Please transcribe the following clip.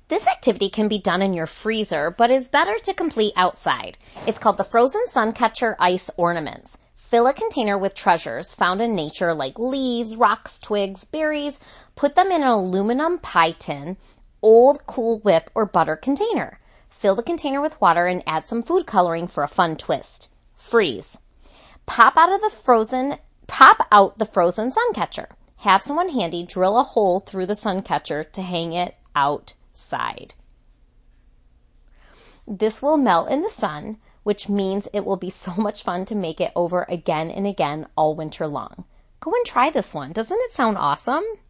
This activity can be done in your freezer, but is better to complete outside. It's called the Frozen Sun Catcher Ice Ornaments. Fill a container with treasures found in nature like leaves, rocks, twigs, berries. Put them in an aluminum pie tin, old Cool Whip, or butter container. Fill the container with water and add some food coloring for a fun twist. Freeze. Pop out the frozen sun catcher. Have someone handy drill a hole through the sun catcher to hang it outside. This will melt in the sun, which means it will be so much fun to make it over again and again all winter long. Go and try this one. Doesn't it sound awesome?